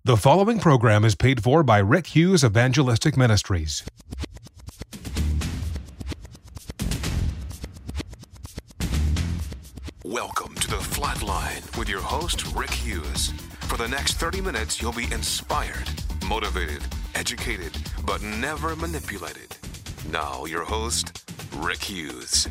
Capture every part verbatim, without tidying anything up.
The following program is paid for by Rick Hughes Evangelistic Ministries. Welcome to The Flatline with your host, Rick Hughes. For the next thirty minutes, you'll be inspired, motivated, educated, but never manipulated. Now, your host, Rick Hughes.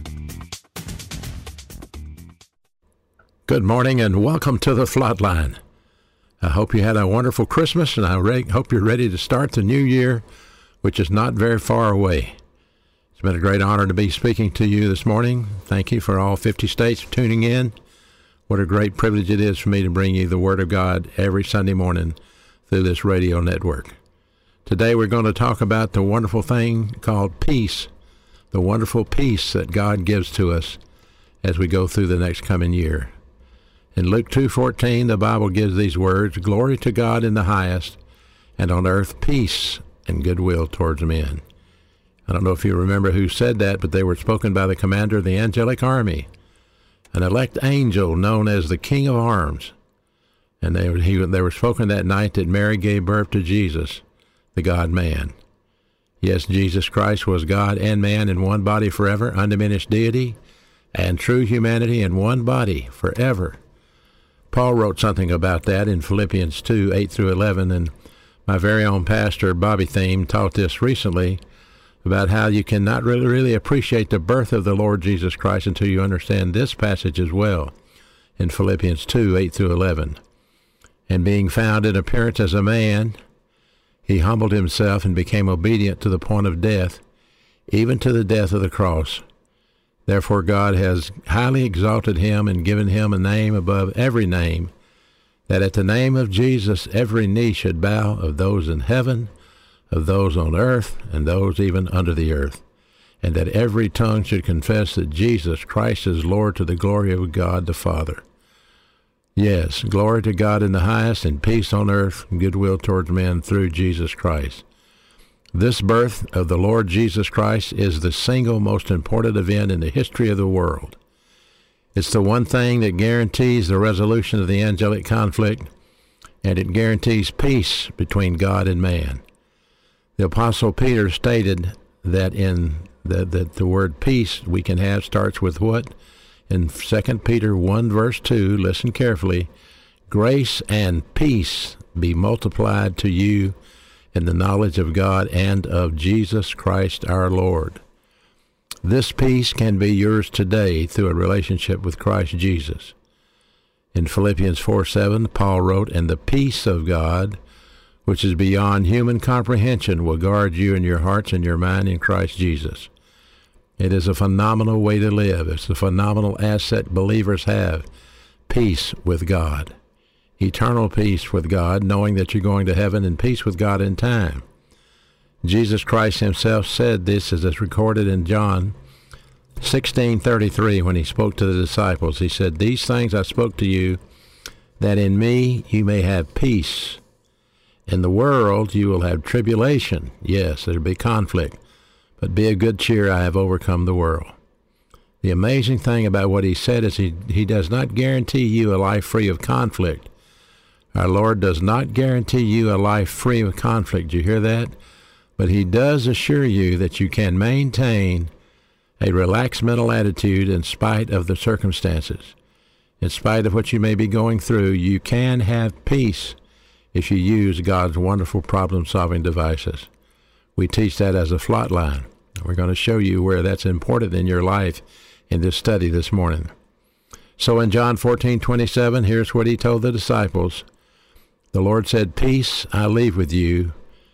Good morning and welcome to The Flatline. I hope you had a wonderful Christmas, and I re- hope you're ready to start the new year, which is not very far away. It's been a great honor to be speaking to you this morning. Thank you for all fifty states for tuning in. What a great privilege it is for me to bring you the Word of God every Sunday morning through this radio network. Today we're going to talk about the wonderful thing called peace, the wonderful peace that God gives to us as we go through the next coming year. In Luke two fourteen, the Bible gives these words, "Glory to God in the highest, and on earth peace and goodwill towards men." I don't know if you remember who said that, but they were spoken by the commander of the angelic army, an elect angel known as the King of Arms. And they were, he, they were spoken that night that Mary gave birth to Jesus, the God-man. Yes, Jesus Christ was God and man in one body forever, undiminished deity, and true humanity in one body forever. Paul wrote something about that in Philippians two, eight through eleven, and my very own pastor, Bobby Thiem, taught this recently about how you cannot really, really appreciate the birth of the Lord Jesus Christ until you understand this passage as well in Philippians two, eight through eleven. And being found in appearance as a man, he humbled himself and became obedient to the point of death, even to the death of the cross. Therefore God has highly exalted him and given him a name above every name, that at the name of Jesus every knee should bow, of those in heaven, of those on earth, and those even under the earth, and that every tongue should confess that Jesus Christ is Lord, to the glory of God the Father. Yes, glory to God in the highest, and peace on earth, and goodwill towards men through Jesus Christ. This birth of the Lord Jesus Christ is the single most important event in the history of the world. It's the one thing that guarantees the resolution of the angelic conflict, and it guarantees peace between God and man. The Apostle Peter stated that in the, that the word peace we can have starts with what? In Second Peter one, verse two, listen carefully, "Grace and peace be multiplied to you in the knowledge of God and of Jesus Christ our Lord." This peace can be yours today through a relationship with Christ Jesus. In Philippians four seven, Paul wrote, "And the peace of God, which is beyond human comprehension, will guard you in your hearts and your mind in Christ Jesus." It is a phenomenal way to live. It's a phenomenal asset believers have, peace with God. Eternal peace with God, knowing that you're going to heaven, and peace with God in time. Jesus Christ himself said this, as is recorded in John sixteen thirty-three, when he spoke to the disciples. He said, "These things I spoke to you, that in me you may have peace. In the world you will have tribulation." Yes, there will be conflict. "But be of good cheer, I have overcome the world." The amazing thing about what he said is he, he does not guarantee you a life free of conflict. Our Lord does not guarantee you a life free of conflict. Do you hear that? But he does assure you that you can maintain a relaxed mental attitude in spite of the circumstances. In spite of what you may be going through, you can have peace if you use God's wonderful problem-solving devices. We teach that as a flatline. We're going to show you where that's important in your life in this study this morning. So in John fourteen twenty-seven, here's what he told the disciples. The Lord said, "Peace I leave with you.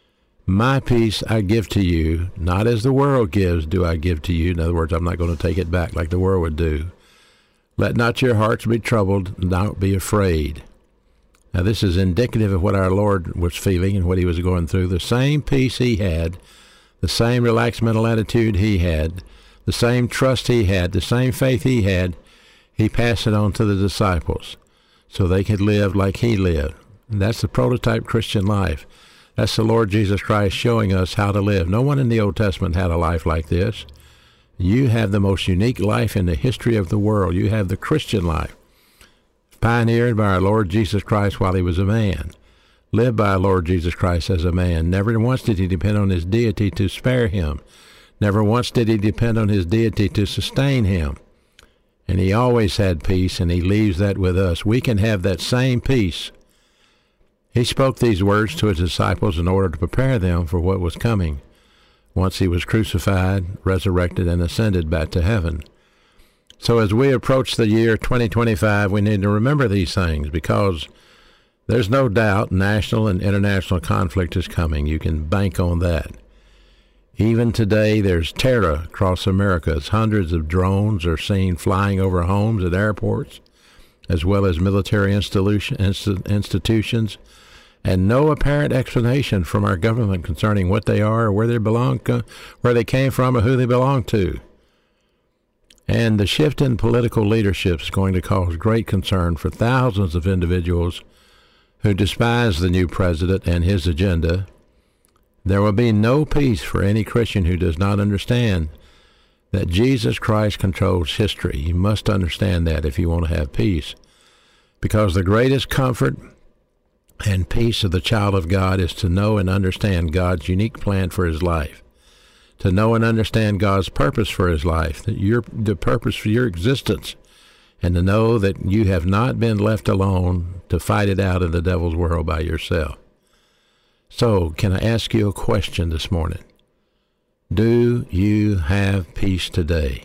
My peace I give to you. Not as the world gives do I give to you." In other words, I'm not going to take it back like the world would do. "Let not your hearts be troubled, and don't be afraid." Now this is indicative of what our Lord was feeling and what he was going through. The same peace he had, the same relaxed mental attitude he had, the same trust he had, the same faith he had, he passed it on to the disciples so they could live like he lived. And that's the prototype Christian life. That's the Lord Jesus Christ showing us how to live. No one in the Old Testament had a life like this. You have the most unique life in the history of the world. You have the Christian life, pioneered by our Lord Jesus Christ while he was a man. lived by our Lord Jesus Christ as a man. Never once did he depend on his deity to spare him. Never once did he depend on his deity to sustain him. And he always had peace, and he leaves that with us. We can have that same peace. He spoke these words to his disciples in order to prepare them for what was coming once he was crucified, resurrected, and ascended back to heaven. So as we approach the year twenty twenty-five, we need to remember these things, because there's no doubt national and international conflict is coming. You can bank on that. Even today, there's terror across America as hundreds of drones are seen flying over homes at airports, as well as military institution, inst- institutions, and no apparent explanation from our government concerning what they are, or where they belong, where they came from, or who they belong to. And the shift in political leadership is going to cause great concern for thousands of individuals who despise the new president and his agenda. There will be no peace for any Christian who does not understand that Jesus Christ controls history. You must understand that if you want to have peace, because the greatest comfort and peace of the child of God is to know and understand God's unique plan for his life, to know and understand God's purpose for his life, that your the purpose for your existence, and to know that you have not been left alone to fight it out in the devil's world by yourself. So, can I ask you a question this morning? Do you have peace today?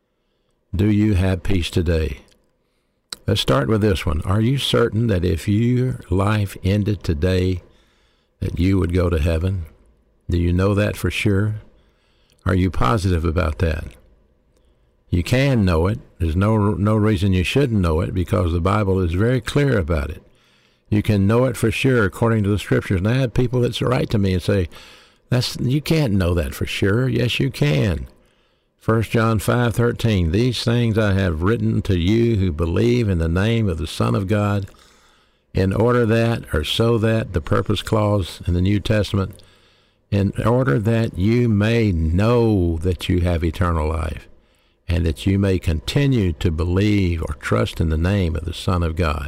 Do you have peace today? Let's start with this one. Are you certain that if your life ended today, that you would go to heaven? Do you know that for sure? Are you positive about that? You can know it. There's no no reason you shouldn't know it, because the Bible is very clear about it. You can know it for sure according to the Scriptures. And I have people that write to me and say, "That's you can't know that for sure." Yes, you can. First John five thirteen, "These things I have written to you who believe in the name of the Son of God, in order that," or so that, the purpose clause in the New Testament, "in order that you may know that you have eternal life, and that you may continue to believe or trust in the name of the Son of God."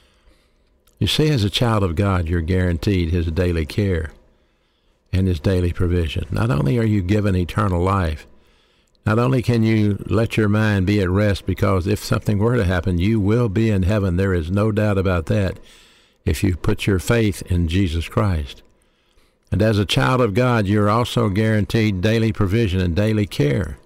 You see, as a child of God, you're guaranteed his daily care and his daily provision. Not only are you given eternal life, not only can you let your mind be at rest, because if something were to happen, you will be in heaven. There is no doubt about that if you put your faith in Jesus Christ. And as a child of God, you're also guaranteed daily provision and daily care.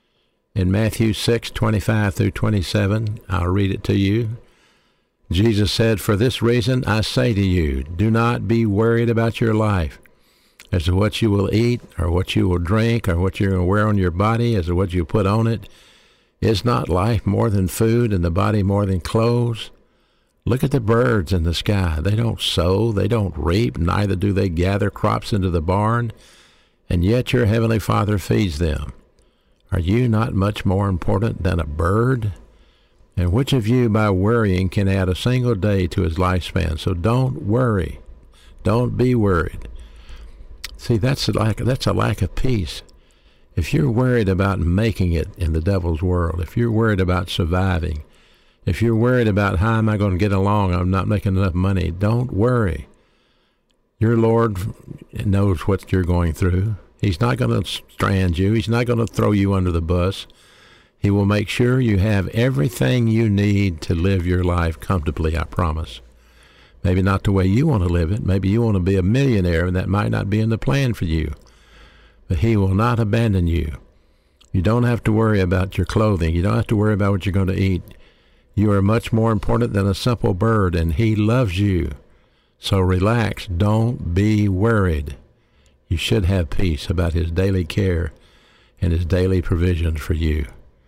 In Matthew six twenty-five through twenty-seven, I'll read it to you. Jesus said, "For this reason I say to you, do not be worried about your life, as to what you will eat, or what you will drink, or what you're going to wear on your body, as to what you put on it. Is not life more than food, and the body more than clothes? Look at the birds in the sky. They don't sow, they don't reap, neither do they gather crops into the barn, and yet your heavenly Father feeds them. Are you not much more important than a bird? And which of you, by worrying, can add a single day to his lifespan? So don't worry. Don't be worried." See, that's a lack, that's a lack of peace. If you're worried about making it in the devil's world, if you're worried about surviving, if you're worried about how am I going to get along, I'm not making enough money, don't worry. Your Lord knows what you're going through. He's not going to strand you. He's not going to throw you under the bus. He will make sure you have everything you need to live your life comfortably, I promise. Maybe not the way you want to live it. Maybe you want to be a millionaire, and that might not be in the plan for you. But he will not abandon you. You don't have to worry about your clothing. You don't have to worry about what you're going to eat. You are much more important than a simple bird, and he loves you. So relax. Don't be worried. You should have peace about his daily care and his daily provisions for you.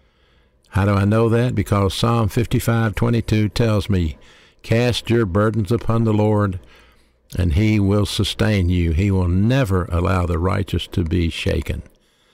How do I know that? Because Psalm fifty-five twenty-two tells me, "Cast your burdens upon the Lord, and he will sustain you. He will never allow the righteous to be shaken."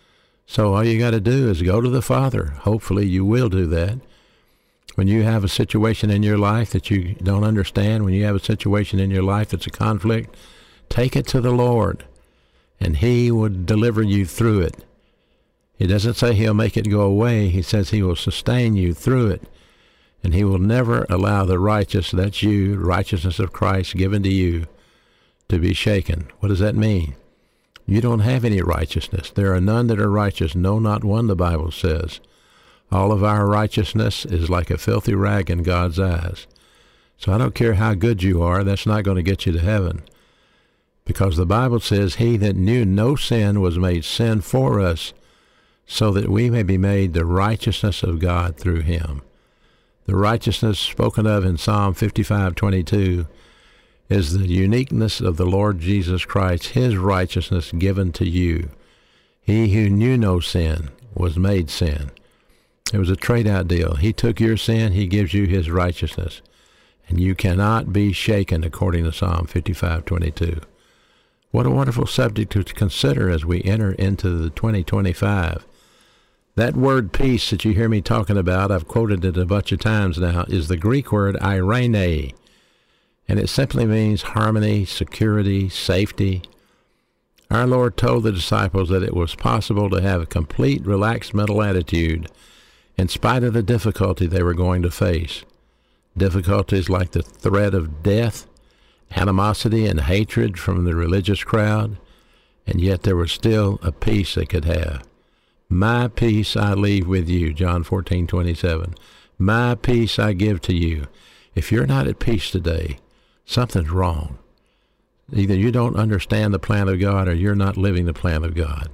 So all you got to do is go to the Father. Hopefully you will do that. When you have a situation in your life that you don't understand, when you have a situation in your life that's a conflict, take it to the Lord, and he will deliver you through it. He doesn't say he'll make it go away. He says he will sustain you through it. And he will never allow the righteous, that's you, righteousness of Christ given to you, to be shaken. What does that mean? You don't have any righteousness. There are none that are righteous, no, not one, the Bible says. All of our righteousness is like a filthy rag in God's eyes. So I don't care how good you are, that's not going to get you to heaven. Because the Bible says, he that knew no sin was made sin for us, so that we may be made the righteousness of God through him. The righteousness spoken of in Psalm fifty-five twenty-two is the uniqueness of the Lord Jesus Christ, his righteousness given to you. He who knew no sin was made sin. It was a trade-out deal. He took your sin, he gives you his righteousness. And you cannot be shaken, according to Psalm fifty-five twenty-two. What a wonderful subject to consider as we enter into the twenty twenty-five. That word peace that you hear me talking about, I've quoted it a bunch of times now, is the Greek word eirene. And it simply means harmony, security, safety. Our Lord told the disciples that it was possible to have a complete relaxed mental attitude in spite of the difficulty they were going to face. Difficulties like the threat of death, animosity and hatred from the religious crowd, and yet there was still a peace they could have. My peace I leave with you, John fourteen twenty-seven. My peace I give to you. If you're not at peace today, something's wrong. Either you don't understand the plan of God or you're not living the plan of God.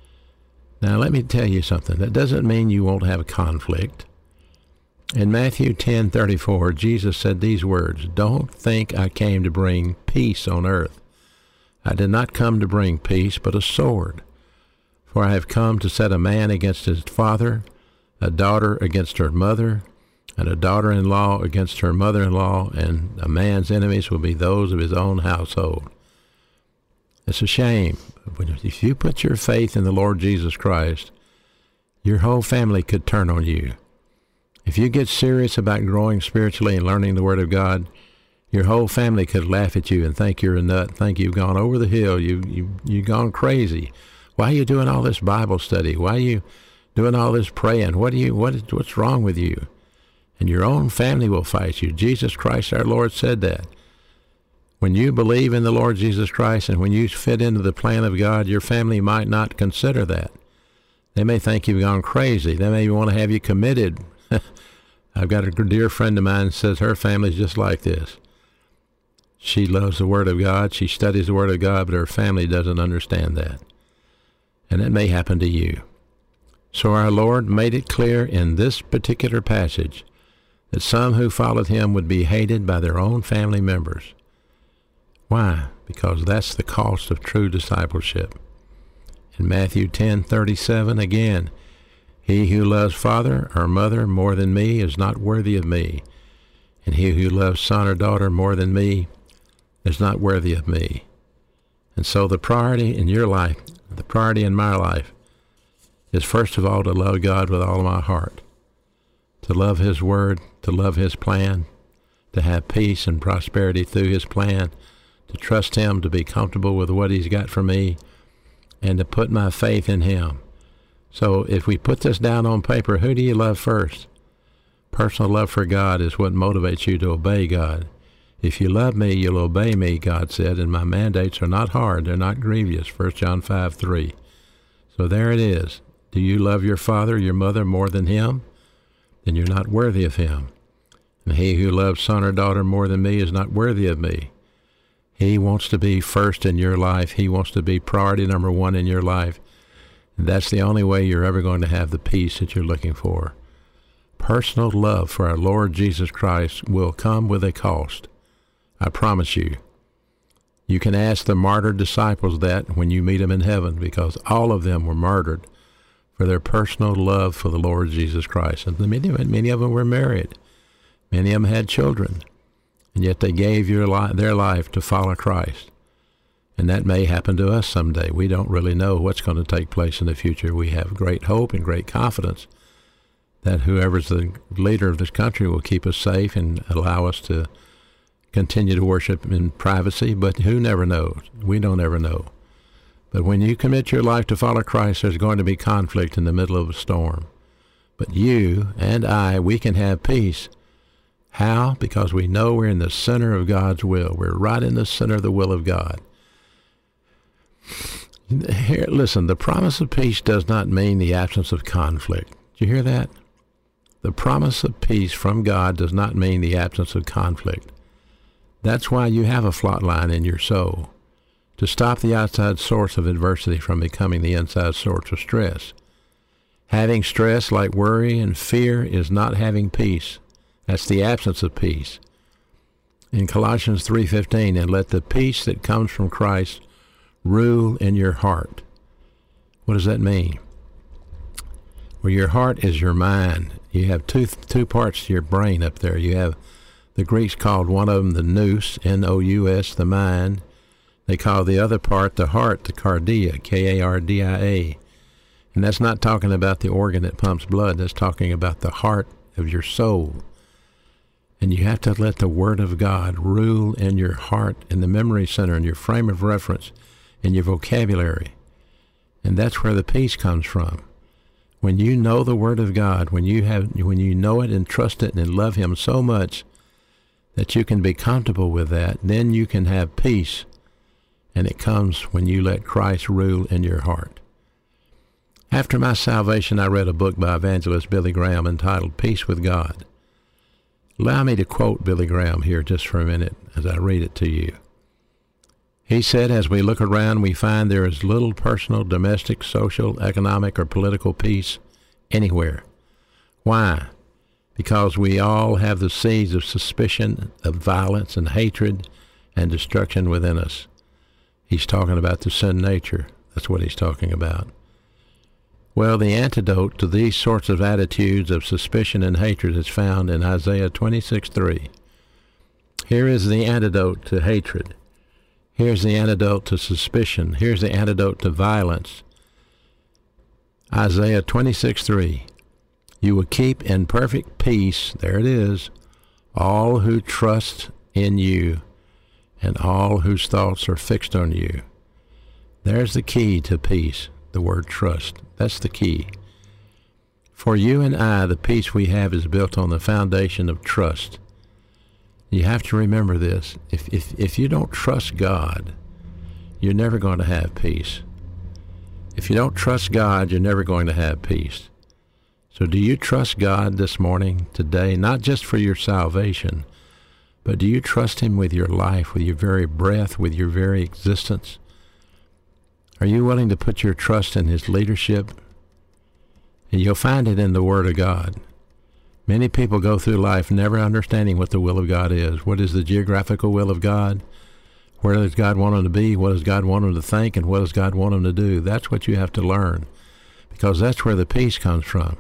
Now let me tell you something. That doesn't mean you won't have conflict. In Matthew ten thirty-four, Jesus said these words, "Don't think I came to bring peace on earth. I did not come to bring peace, but a sword. For I have come to set a man against his father, a daughter against her mother, and a daughter-in-law against her mother-in-law, and a man's enemies will be those of his own household." It's a shame. If you put your faith in the Lord Jesus Christ, your whole family could turn on you. If you get serious about growing spiritually and learning the Word of God, your whole family could laugh at you and think you're a nut, think you've gone over the hill, you, you, you've gone crazy. Why are you doing all this Bible study? Why are you doing all this praying? What do you, what, what's wrong with you? And your own family will fight you. Jesus Christ, our Lord, said that. When you believe in the Lord Jesus Christ and when you fit into the plan of God, your family might not consider that. They may think you've gone crazy. They may want to have you committed. I've got a dear friend of mine who says her family's just like this. She loves the Word of God. She studies the Word of God, but her family doesn't understand that. And it may happen to you. So our Lord made it clear in this particular passage that some who followed him would be hated by their own family members. Why? Because that's the cost of true discipleship. In Matthew ten thirty-seven, again, "He who loves father or mother more than me is not worthy of me, and he who loves son or daughter more than me is not worthy of me." And so the priority in your life, the priority in my life, is first of all to love God with all of my heart, to love his Word, to love his plan, to have peace and prosperity through his plan, to trust him, to be comfortable with what he's got for me, and to put my faith in him. So if we put this down on paper, who do you love first? Personal love for God is what motivates you to obey God. If you love me, you'll obey me, God said, and my mandates are not hard, they're not grievous, First John five three. So there it is. Do you love your father, your mother more than him? Then you're not worthy of him. And he who loves son or daughter more than me is not worthy of me. He wants to be first in your life. He wants to be priority number one in your life. And that's the only way you're ever going to have the peace that you're looking for. Personal love for our Lord Jesus Christ will come with a cost. I promise you. You can ask the martyred disciples that when you meet them in heaven, because all of them were martyred for their personal love for the Lord Jesus Christ. And many, many of them were married. Many of them had children. And yet they gave your li- their life to follow Christ. And that may happen to us someday. We don't really know what's going to take place in the future. We have great hope and great confidence that whoever's the leader of this country will keep us safe and allow us to continue to worship in privacy, but who never knows? We don't ever know. But when you commit your life to follow Christ, there's going to be conflict in the middle of a storm. But you and I, we can have peace How? Because we know we're in the center of God's will. We're right in the center of the will of God. Here, listen, the promise of peace does not mean the absence of conflict. Did you hear that? The promise of peace from God does not mean the absence of conflict. That's why you have a flot line in your soul, to stop the outside source of adversity from becoming the inside source of stress. Having stress like worry and fear is not having peace. That's the absence of peace. In Colossians three fifteen, and let the peace that comes from Christ rule in your heart. What does that mean? Well, your heart is your mind. You have two two parts to your brain up there. You have, the Greeks called one of them the nous, N O U S, the mind. They call the other part the heart, the cardia, K A R D I A. And that's not talking about the organ that pumps blood. That's talking about the heart of your soul. And you have to let the Word of God rule in your heart, in the memory center, in your frame of reference, in your vocabulary. And that's where the peace comes from. When you know the Word of God, when you have, when you know it and trust it and love Him so much that you can be comfortable with that, then you can have peace. And it comes when you let Christ rule in your heart. After my salvation, I read a book by evangelist Billy Graham entitled Peace with God. Allow me to quote Billy Graham here just for a minute as I read it to you. He said, as we look around, we find there is little personal, domestic, social, economic, or political peace anywhere. Why? Because we all have the seeds of suspicion, of violence and hatred and destruction within us. He's talking about the sin nature. That's what he's talking about. Well, the antidote to these sorts of attitudes of suspicion and hatred is found in Isaiah twenty-six three. Here is the antidote to hatred. Here's the antidote to suspicion. Here's the antidote to violence. Isaiah twenty-six three. You will keep in perfect peace, there it is, all who trust in you and all whose thoughts are fixed on you. There's the key to peace, the word trust. That's the key. For you and I, the peace we have is built on the foundation of trust. You have to remember this. If, if, if you don't trust God, you're never going to have peace. If you don't trust God, you're never going to have peace. So do you trust God this morning, today, not just for your salvation, but do you trust Him with your life, with your very breath, with your very existence? Are you willing to put your trust in His leadership? And you'll find it in the Word of God. Many people go through life never understanding what the will of God is. What is the geographical will of God? Where does God want them to be? What does God want them to think? And what does God want them to do? That's what you have to learn, because that's where the peace comes from.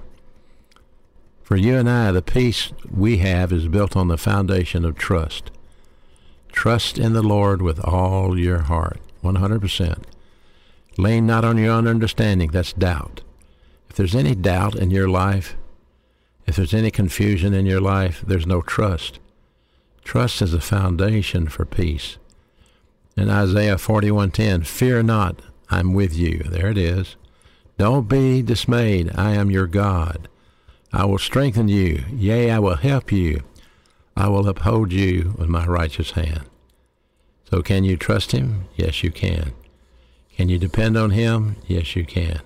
For you and I, the peace we have is built on the foundation of trust. Trust in the Lord with all your heart, one hundred percent. Lean not on your own understanding. That's doubt. If there's any doubt in your life, if there's any confusion in your life, there's no trust. Trust is a foundation for peace. In Isaiah forty-one ten, fear not, I'm with you. There it is. Don't be dismayed. I am your God. I will strengthen you. Yea, I will help you. I will uphold you with my righteous hand. So can you trust Him? Yes, you can. Can you depend on Him? Yes, you can.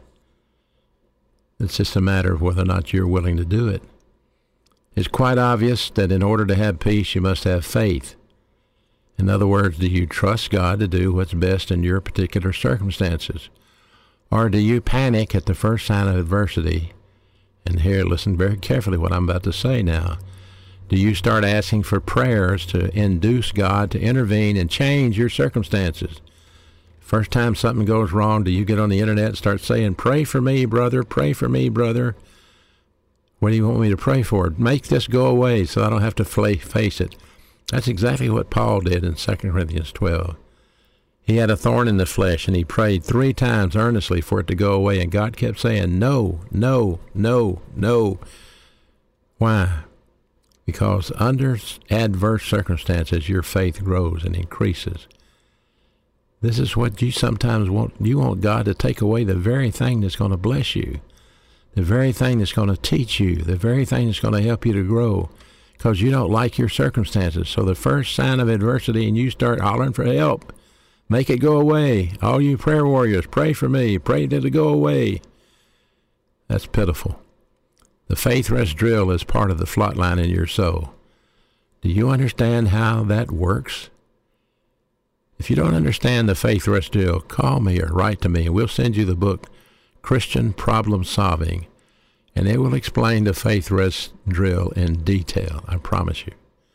It's just a matter of whether or not you're willing to do it. It's quite obvious that in order to have peace, you must have faith. In other words, do you trust God to do what's best in your particular circumstances? Or do you panic at the first sign of adversity? And here, listen very carefully what I'm about to say now. Do you start asking for prayers to induce God to intervene and change your circumstances? First time something goes wrong, do you get on the internet and start saying, pray for me, brother, pray for me, brother? What do you want me to pray for? Make this go away so I don't have to face it. That's exactly what Paul did in Second Corinthians twelve. He had a thorn in the flesh, and he prayed three times earnestly for it to go away, and God kept saying, no, no, no, no. Why? Because under adverse circumstances, your faith grows and increases. This is what you sometimes want. You want God to take away the very thing that's going to bless you, the very thing that's going to teach you, the very thing that's going to help you to grow. because you don't like your circumstances. So the first sign of adversity and you start hollering for help, make it go away. All you prayer warriors, pray for me. Pray that it go away. That's pitiful. The faith rest drill is part of the flatline in your soul. Do you understand how that works? If you don't understand the faith rest drill, call me or write to me, and we'll send you the book, Christian Problem Solving, and it will explain the faith rest drill in detail, I promise you.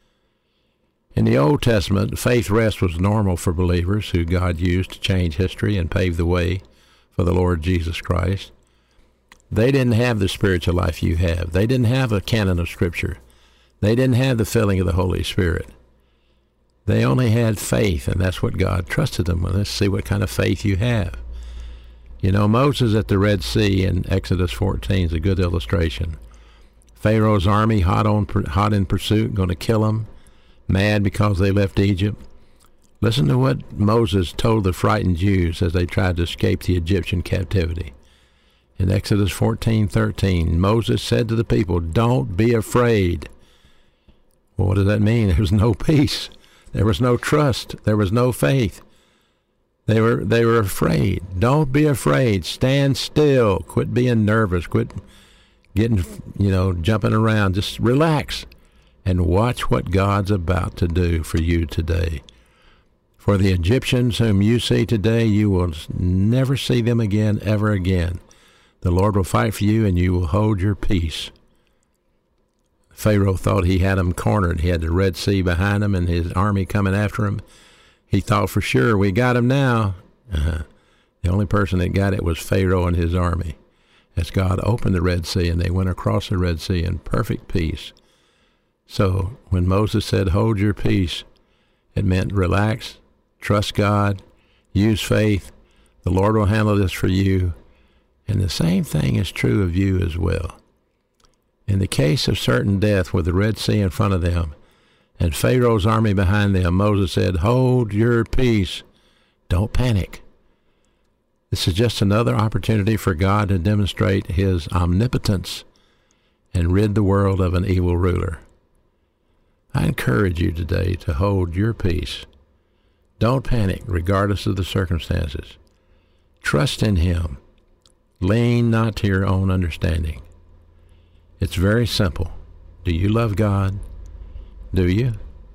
In the Old Testament, faith rest was normal for believers who God used to change history and pave the way for the Lord Jesus Christ. They didn't have the spiritual life you have. They didn't have a canon of Scripture. They didn't have the filling of the Holy Spirit. They only had faith, and that's what God trusted them with. Let's see what kind of faith you have. You know, Moses at the Red Sea in Exodus fourteen is a good illustration. Pharaoh's army, hot on, hot in pursuit, going to kill them, mad because they left Egypt. Listen to what Moses told the frightened Jews as they tried to escape the Egyptian captivity. In Exodus fourteen thirteen, Moses said to the people, "Don't be afraid." Well, what does that mean? There was no peace. There was no trust. There was no faith. They were they were afraid. Don't be afraid. Stand still. Quit being nervous. Quit getting, you know, jumping around. Just relax and watch what God's about to do for you today. For the Egyptians whom you see today, you will never see them again, ever again. The Lord will fight for you, and you will hold your peace. Pharaoh thought he had him cornered. He had the Red Sea behind him and his army coming after him. He thought for sure, we got him now. Uh-huh. The only person that got it was Pharaoh and his army. As God opened the Red Sea, and they went across the Red Sea in perfect peace. So when Moses said, hold your peace, it meant relax, trust God, use faith. The Lord will handle this for you. And the same thing is true of you as well. In the case of certain death with the Red Sea in front of them and Pharaoh's army behind them, Moses said, hold your peace. Don't panic. This is just another opportunity for God to demonstrate his omnipotence and rid the world of an evil ruler. I encourage you today to hold your peace. Don't panic regardless of the circumstances. Trust in him. Lean not to your own understanding. It's very simple. Do you love God? Do you?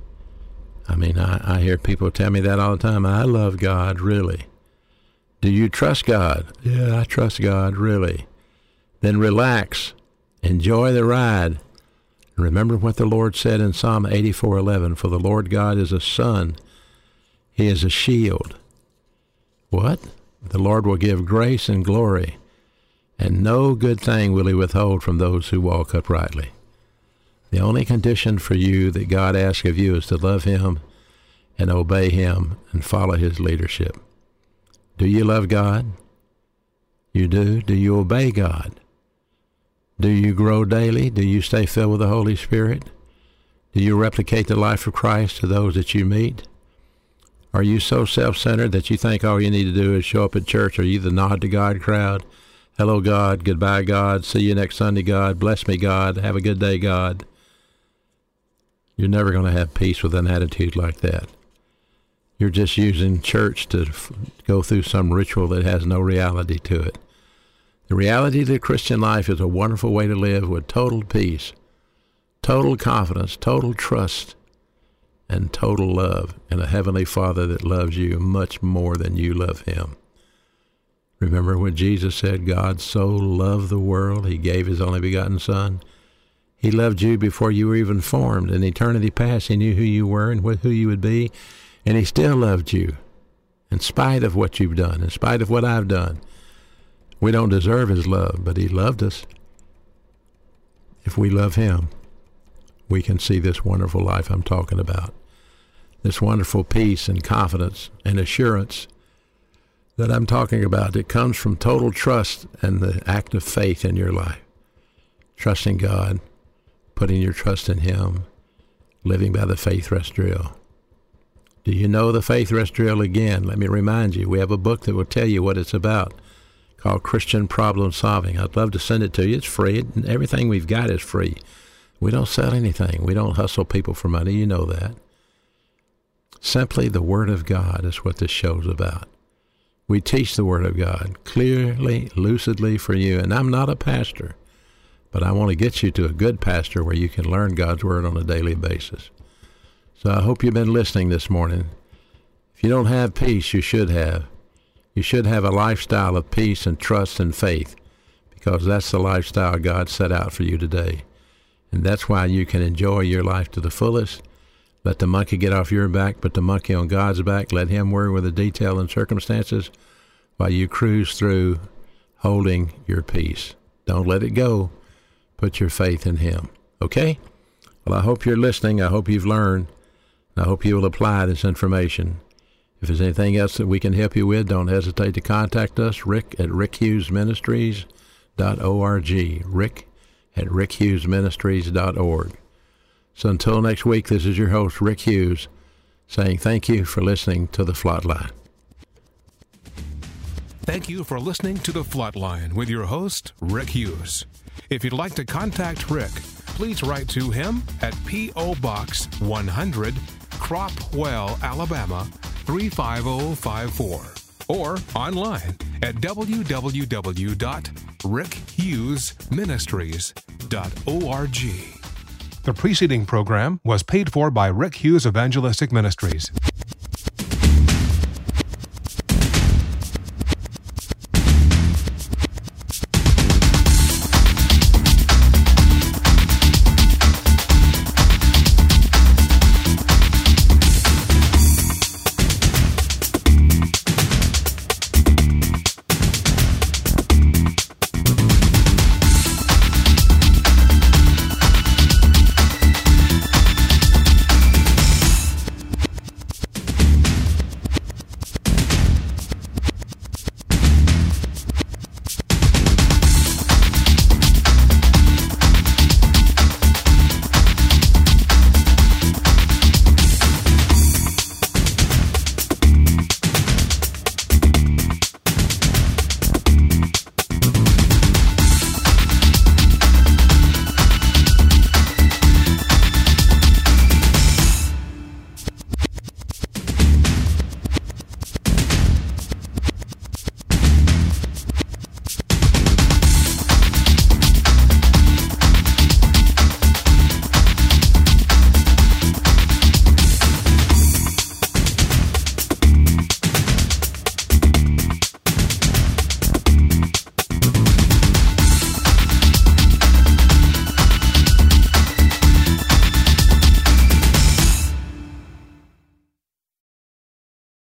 I mean, I, I hear people tell me that all the time. I love God, really. Do you trust God? Yeah, I trust God, really. Then relax. Enjoy the ride. Remember what the Lord said in Psalm eighty-four eleven, for the Lord God is a sun. He is a shield. What? The Lord will give grace and glory, and no good thing will he withhold from those who walk uprightly. The only condition for you that God asks of you is to love him and obey him and follow his leadership. Do you love God? You do? Do you obey God? Do you grow daily? Do you stay filled with the Holy Spirit? Do you replicate the life of Christ to those that you meet? Are you so self-centered that you think all you need to do is show up at church? Are you the nod to God crowd? Hello, God. Goodbye, God. See you next Sunday, God. Bless me, God. Have a good day, God. You're never going to have peace with an attitude like that. You're just using church to f- go through some ritual that has no reality to it. The reality of the Christian life is a wonderful way to live with total peace, total confidence, total trust, and total love in a Heavenly Father that loves you much more than you love him. Remember when Jesus said, God so loved the world, he gave his only begotten Son? He loved you before you were even formed. In eternity past, he knew who you were and who you would be, and he still loved you in spite of what you've done, in spite of what I've done. We don't deserve his love, but he loved us. If we love him, we can see this wonderful life I'm talking about, this wonderful peace and confidence and assurance that I'm talking about. It comes from total trust and the act of faith in your life. Trusting God, putting your trust in him, living by the faith rest drill. Do you know the faith rest drill? Again, let me remind you, we have a book that will tell you what it's about, called Christian Problem Solving. I'd love to send it to you. It's free. Everything we've got is free. We don't sell anything. We don't hustle people for money. You know that. Simply the Word of God is what this show's about. We teach the Word of God clearly, lucidly for you. And I'm not a pastor, but I want to get you to a good pastor where you can learn God's Word on a daily basis. So I hope you've been listening this morning. If you don't have peace, you should have. You should have a lifestyle of peace and trust and faith, because that's the lifestyle God set out for you today. And that's why you can enjoy your life to the fullest. Let the monkey get off your back, put the monkey on God's back. Let him worry with the detail and circumstances while you cruise through holding your peace. Don't let it go. Put your faith in him. Okay? Well, I hope you're listening. I hope you've learned. And I hope you will apply this information. If there's anything else that we can help you with, don't hesitate to contact us, Rick at rick hughes ministries dot org. Rick at rick hughes ministries dot org. So until next week, this is your host, Rick Hughes, saying thank you for listening to The Flatline. Thank you for listening to The Flatline with your host, Rick Hughes. If you'd like to contact Rick, please write to him at P O. Box one hundred, Cropwell, Alabama, three five zero five four, or online at w w w dot rick hughes ministries dot org. The preceding program was paid for by Rick Hughes Evangelistic Ministries.